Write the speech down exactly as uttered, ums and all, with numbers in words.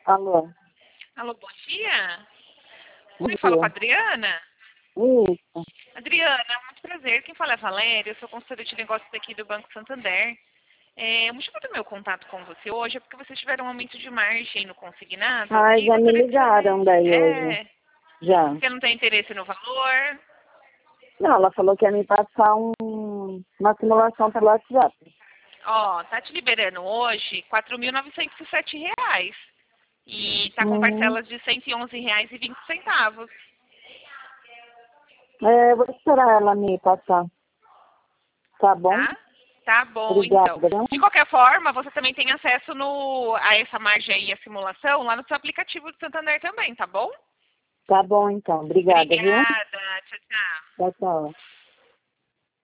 Alô? Alô, bom dia. Bom Oi, falo com a dia. Adriana. Isso. Adriana, muito prazer. Quem fala é a Valéria, eu sou consultora de negócios aqui do Banco Santander. É, o motivo do meu contato com você hoje é porque vocês tiveram um aumento de margem no consignado Ai, e já me gostaria de ligaram saber, daí hoje. é, Já. você não tem interesse no valor? Não, ela falou que ia me passar um, uma simulação pelo WhatsApp. Ó, tá te liberando hoje quatro mil novecentos e sete reais e tá com Uhum. parcelas de cento e onze reais e vinte centavos. É, eu vou esperar ela me passar. Tá bom? Tá? Tá bom, Obrigada, então. De viu? qualquer forma, você também tem acesso no, a essa margem aí, a simulação, lá no seu aplicativo do Santander também, tá bom? Tá bom, então. Obrigada, viu? Obrigada. Tchau, tchau. Tchau, tchau.